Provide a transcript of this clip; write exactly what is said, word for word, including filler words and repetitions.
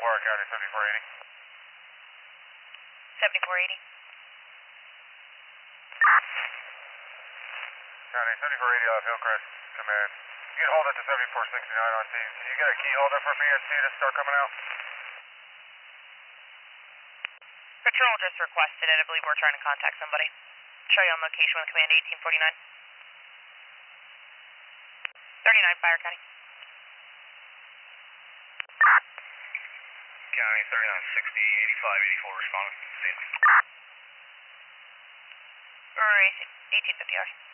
Warren County, seventy-four eighty. seventy-four eighty. County, seventy-four eighty off Hillcrest, command. You can hold it to seventy-four sixty-nine on scene. Can you get a key holder for me and see to start coming out? Patrol just requested it. I believe we're trying to contact somebody. Show you on location with command eighteen forty-nine. thirty-nine, Fire County. County, thirty-nine sixty, eighty-five eighty-four, responding. See you. Race eighteen fifty hours.